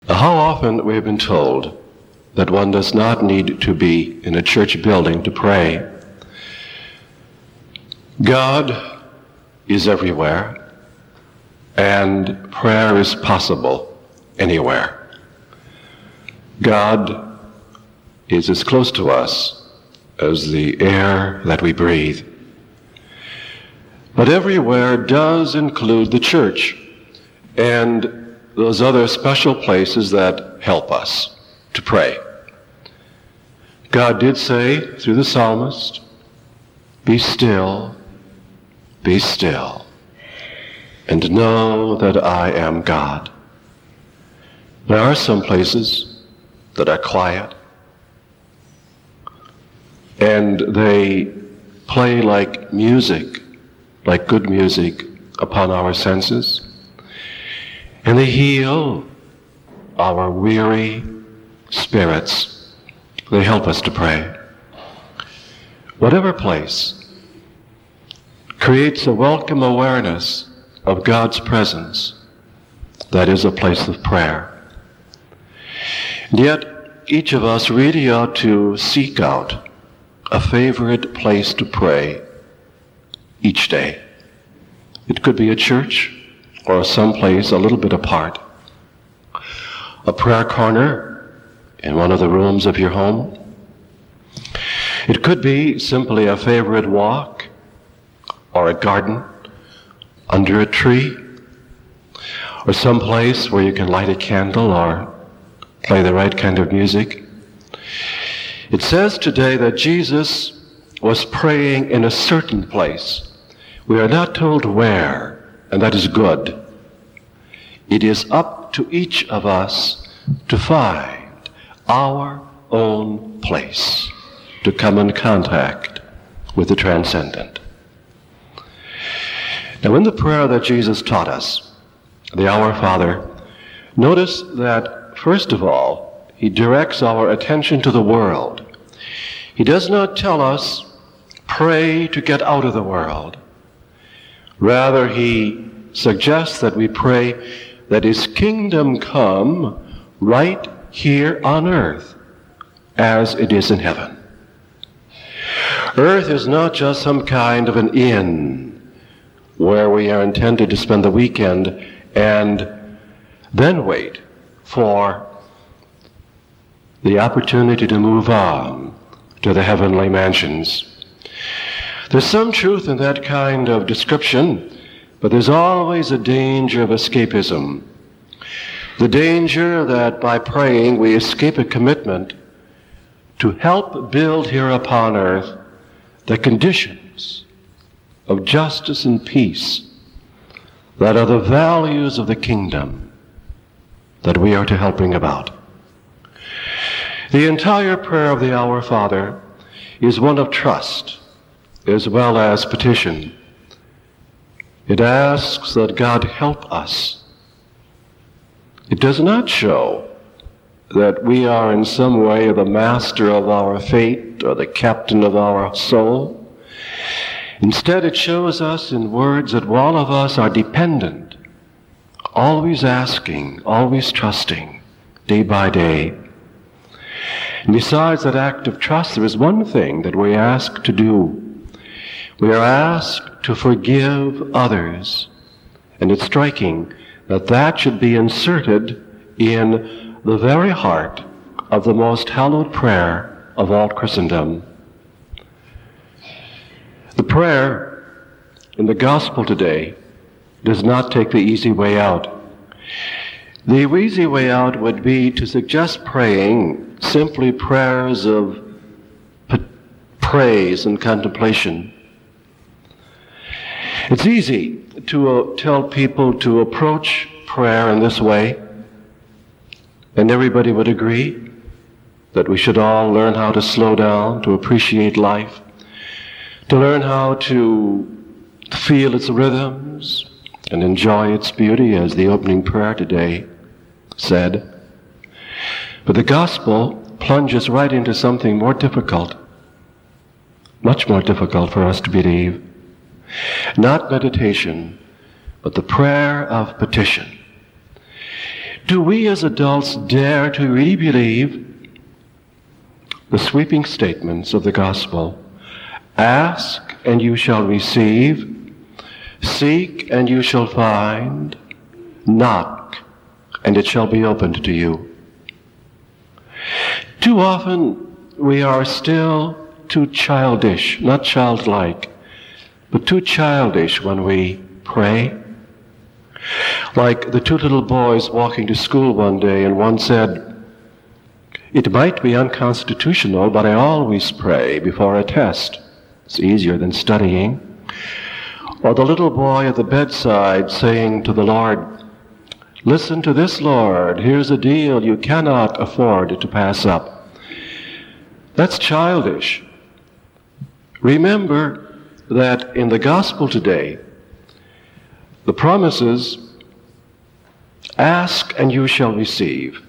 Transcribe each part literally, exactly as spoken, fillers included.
How often we have been told that one does not need to be in a church building to pray. God is everywhere, and prayer is possible anywhere. God is as close to us as the air that we breathe. But everywhere does include the church and those other special places that help us to pray. God did say through the psalmist, "Be still, be still, and know that I am God." There are some places that are quiet, and they play like music, like good music upon our senses, and they heal our weary spirits. They help us to pray. Whatever place creates a welcome awareness of God's presence, that is a place of prayer. And yet, each of us really ought to seek out a favorite place to pray each day. It could be a church or someplace a little bit apart. A prayer corner in one of the rooms of your home. It could be simply a favorite walk or a garden under a tree or some place where you can light a candle or play the right kind of music. It says today that Jesus was praying in a certain place. We are not told where, and that is good. It is up to each of us to find our own place, to come in contact with the transcendent. Now, in the prayer that Jesus taught us, the Our Father, notice that, first of all, he directs our attention to the world. He does not tell us, pray to get out of the world. Rather, he suggests that we pray that his kingdom come right here on earth as it is in heaven. Earth is not just some kind of an inn where we are intended to spend the weekend and then wait for the opportunity to move on to the heavenly mansions. There's some truth in that kind of description, but there's always a danger of escapism. The danger that by praying we escape a commitment to help build here upon earth the conditions of justice and peace that are the values of the kingdom that we are to help bring about. The entire prayer of the Our Father is one of trust as well as petition. It asks that God help us. It does not show that we are in some way the master of our fate or the captain of our soul. Instead, it shows us in words that all of us are dependent, always asking, always trusting, day by day. And besides that act of trust, there is one thing that we ask to do. We are asked to forgive others. And it's striking that that should be inserted in the very heart of the most hallowed prayer of all Christendom. The prayer in the gospel today does not take the easy way out. The easy way out would be to suggest praying simply prayers of praise and contemplation. It's easy to uh, tell people to approach prayer in this way, and everybody would agree that we should all learn how to slow down, to appreciate life, to learn how to feel its rhythms and enjoy its beauty, as the opening prayer today said. But the gospel plunges right into something more difficult, much more difficult for us to believe. Not meditation, but the prayer of petition. Do we as adults dare to really believe the sweeping statements of the gospel? Ask and you shall receive, seek and you shall find, knock and it shall be opened to you. Too often we are still too childish, not childlike, but too childish when we pray. Like the two little boys walking to school one day, and one said, "It might be unconstitutional, but I always pray before a test. It's easier than studying." Or the little boy at the bedside saying to the Lord, "Listen to this, Lord. Here's a deal you cannot afford to pass up." That's childish. Remember that in the gospel today, the promises, ask and you shall receive.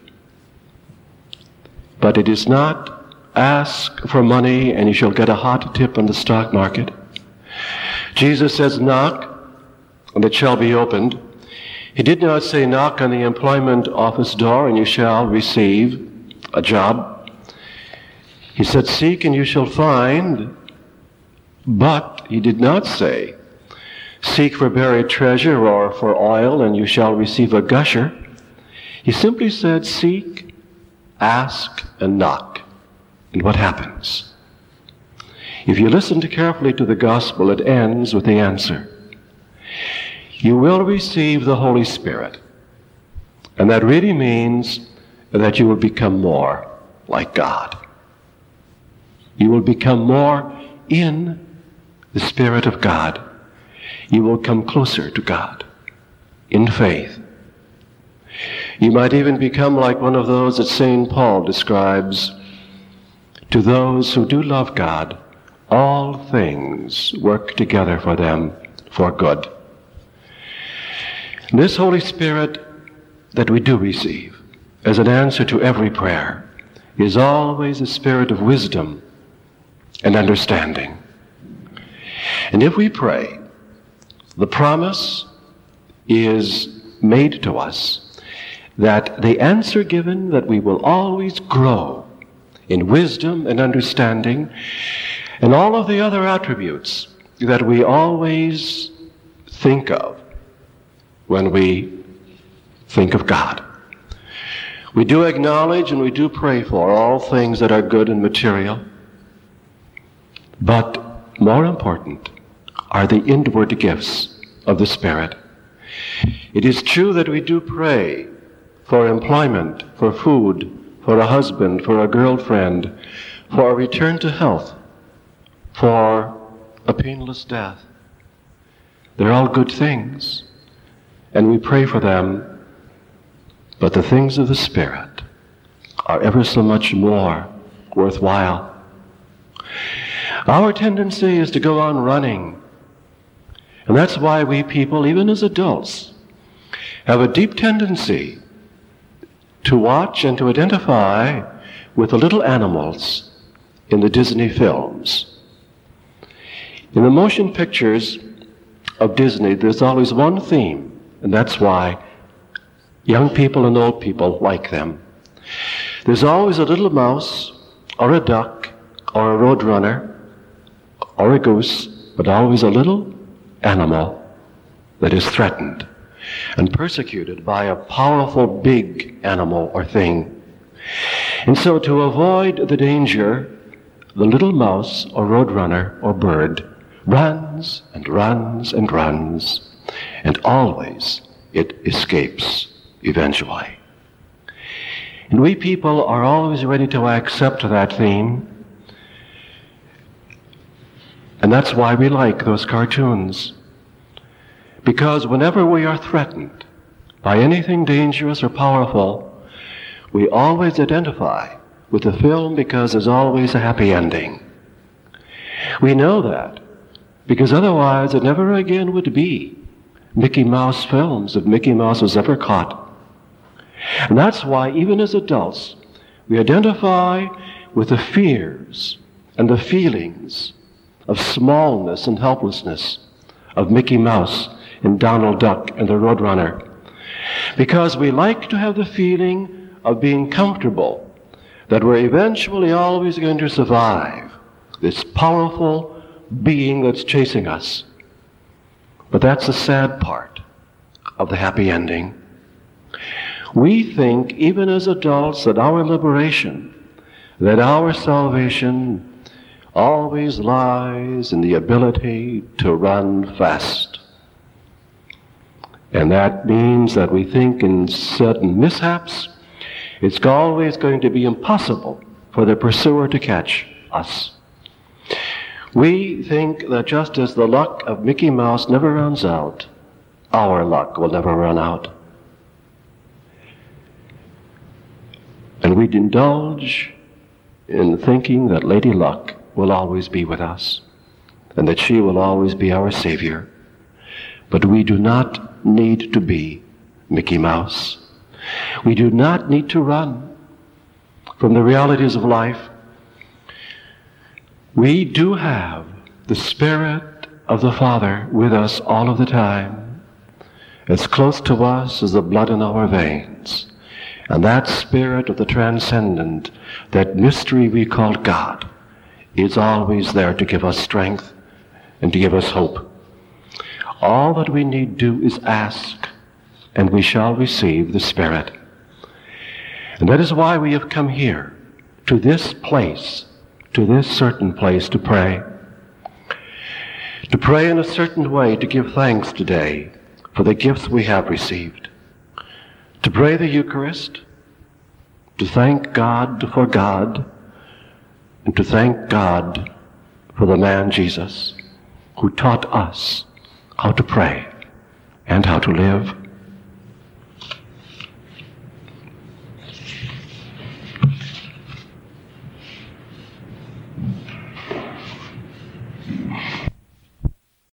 But it is not ask for money and you shall get a hot tip on the stock market. Jesus says knock and it shall be opened. He did not say knock on the employment office door and you shall receive a job. He said seek and you shall find. But he did not say seek for buried treasure or for oil and you shall receive a gusher. He simply said seek, ask, and knock. And what happens? If you listen carefully to the gospel, it ends with the answer. You will receive the Holy Spirit. And that really means that you will become more like God. You will become more in the Spirit of God. You will come closer to God in faith. You might even become like one of those that Saint Paul describes. To those who do love God, all things work together for them for good. This Holy Spirit that we do receive as an answer to every prayer is always a spirit of wisdom and understanding. And if we pray, the promise is made to us that the answer given, that we will always grow in wisdom and understanding and all of the other attributes that we always think of when we think of God. We do acknowledge and we do pray for all things that are good and material, but more important are the inward gifts of the Spirit. It is true that we do pray for employment, for food, for a husband, for a girlfriend, for a return to health, for a painless death. They're all good things, and we pray for them, but the things of the Spirit are ever so much more worthwhile. Our tendency is to go on running. And that's why we people, even as adults, have a deep tendency to watch and to identify with the little animals in the Disney films. In the motion pictures of Disney, there's always one theme, and that's why young people and old people like them. There's always a little mouse, or a duck, or a roadrunner, or a goose, but always a little animal that is threatened and persecuted by a powerful big animal or thing. And so to avoid the danger, the little mouse or roadrunner or bird runs and runs and runs, and always it escapes eventually. And we people are always ready to accept that theme. And that's why we like those cartoons. Because whenever we are threatened by anything dangerous or powerful, we always identify with the film because there's always a happy ending. We know that because otherwise it never again would be Mickey Mouse films if Mickey Mouse was ever caught. And that's why even as adults, we identify with the fears and the feelings of smallness and helplessness of Mickey Mouse and Donald Duck and the Roadrunner. Because we like to have the feeling of being comfortable, that we're eventually always going to survive this powerful being that's chasing us. But that's the sad part of the happy ending. We think, even as adults, that our liberation, that our salvation always lies in the ability to run fast. And that means that we think in certain mishaps, it's always going to be impossible for the pursuer to catch us. We think that just as the luck of Mickey Mouse never runs out, our luck will never run out. And we'd indulge in thinking that Lady Luck will always be with us, and that she will always be our Savior. But we do not need to be Mickey Mouse. We do not need to run from the realities of life. We do have the Spirit of the Father with us all of the time, as close to us as the blood in our veins. And that Spirit of the transcendent, that mystery we call God, is always there to give us strength and to give us hope. All that we need do is ask, and we shall receive the Spirit. And that is why we have come here, to this place, to this certain place to pray. To pray in a certain way, to give thanks today for the gifts we have received. To pray the Eucharist, to thank God for God, and to thank God for the man Jesus, who taught us how to pray and how to live.